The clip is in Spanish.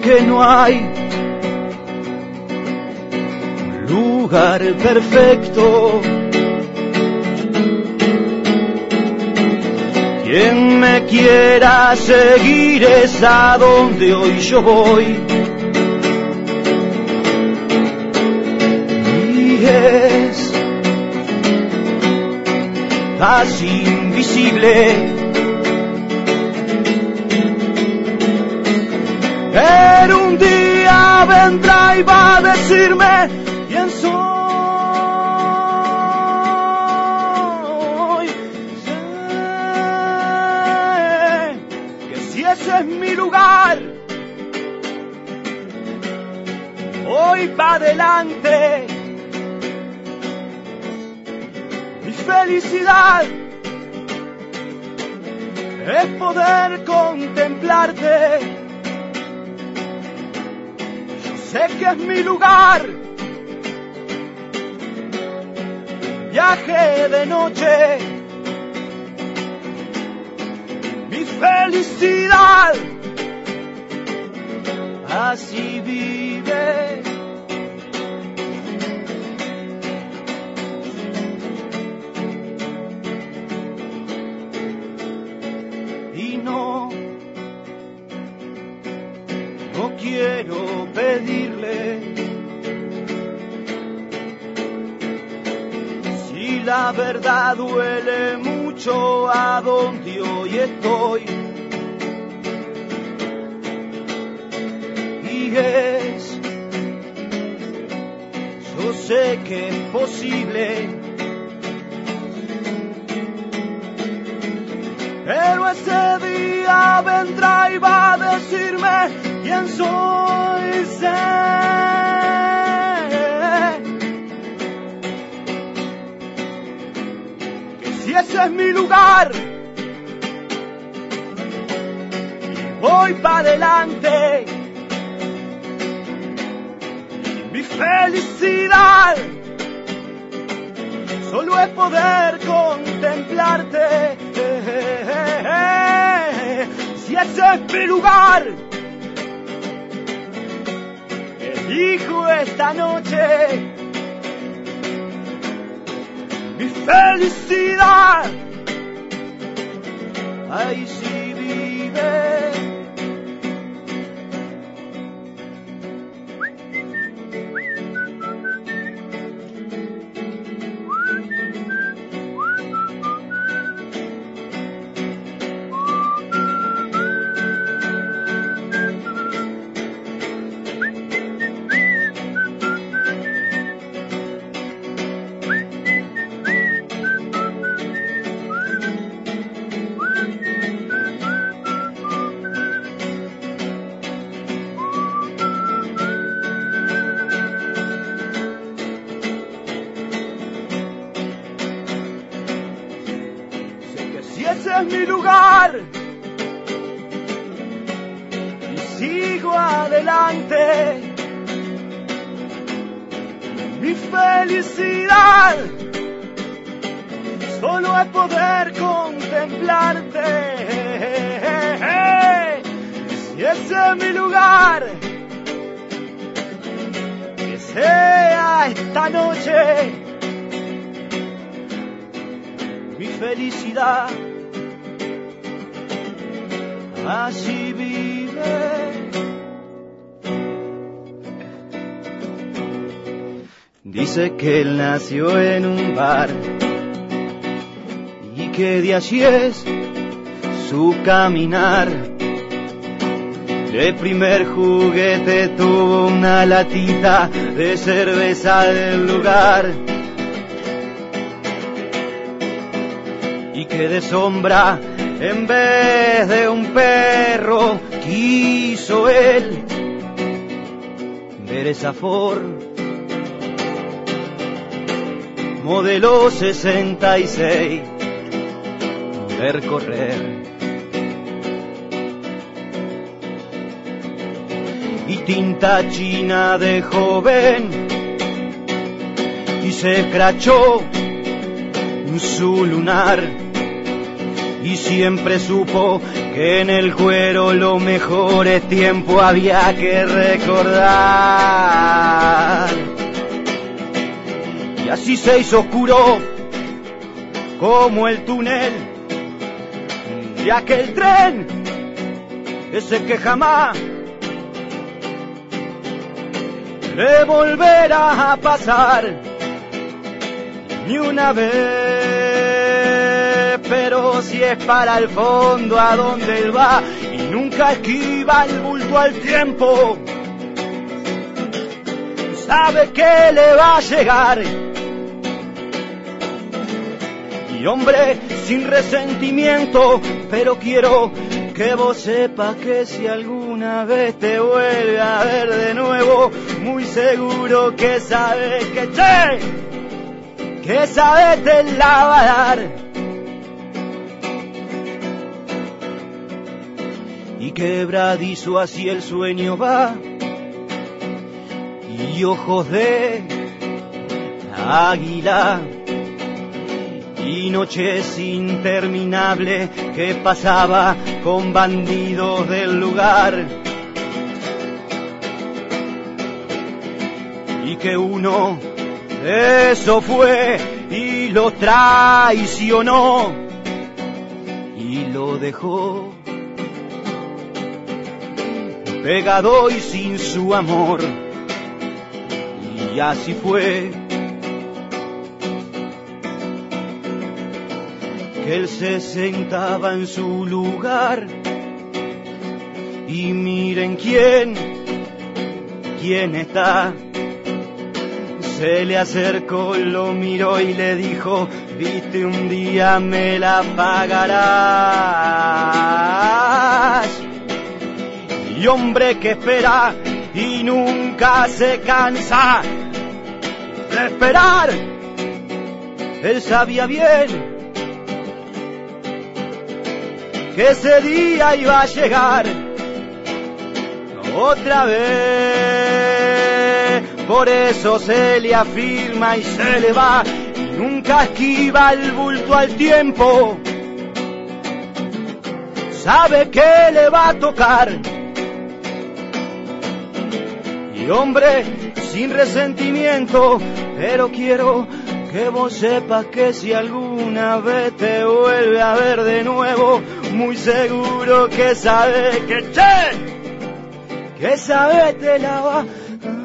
que no hay un lugar perfecto. Quien me quiera seguir es a donde hoy yo voy. Y es casi invisible, pero un día vendrá y va a decirme quién soy. Ese es mi lugar. Voy para adelante. Mi felicidad es poder contemplarte. Yo sé que es mi lugar. Viaje de noche. Mi felicidad así vive. Y no quiero pedirle si la verdad duele mucho a donde hoy estoy. Y es, yo sé que es posible, pero ese día vendrá y va a decirme quién soy. Sé que si ese es mi lugar, voy para adelante. Mi felicidad solo es poder contemplarte. Si ese es mi lugar, elijo esta noche mi felicidad. Ahí sí vive. Ese es mi lugar y sigo adelante. Mi felicidad solo es poder contemplarte. Si ese es mi lugar, que sea esta noche mi felicidad. Así vive. Dice que él nació en un bar y que de allí es su caminar. De primer juguete tuvo una latita de cerveza del lugar, y que de sombra en vez de un perro quiso él ver esa Ford modelo 66 ver correr. Y tinta china de joven y se escrachó su lunar. y siempre supo que en el cuero los mejores tiempos había que recordar. Y así se hizo oscuro como el túnel de aquel tren, ese que jamás le volverá a pasar ni una vez, pero si es para el fondo a donde él va y nunca esquiva el bulto al tiempo, sabe que le va a llegar. Y hombre, sin resentimiento, pero quiero que vos sepas que si alguna vez te vuelve a ver de nuevo, muy seguro que sabes que sabes te la va a dar. Y quebradizo así el sueño va, y ojos de águila, y noches interminables que pasaba con bandidos del lugar, y que uno de esos fue y lo traicionó y lo dejó pegado y sin su amor. Y así fue que él se sentaba en su lugar y miren quién está. Se le acercó, lo miró y le dijo: viste, un día me la pagarás. Y hombre que espera y nunca se cansa de esperar, él sabía bien que ese día iba a llegar otra vez. Por eso se le afirma y se le va, y nunca esquiva el bulto al tiempo. Sabe que le va a tocar. Y hombre, sin resentimiento, pero quiero que vos sepas que si alguna vez te vuelve a ver de nuevo, muy seguro que sabe que sabe te la va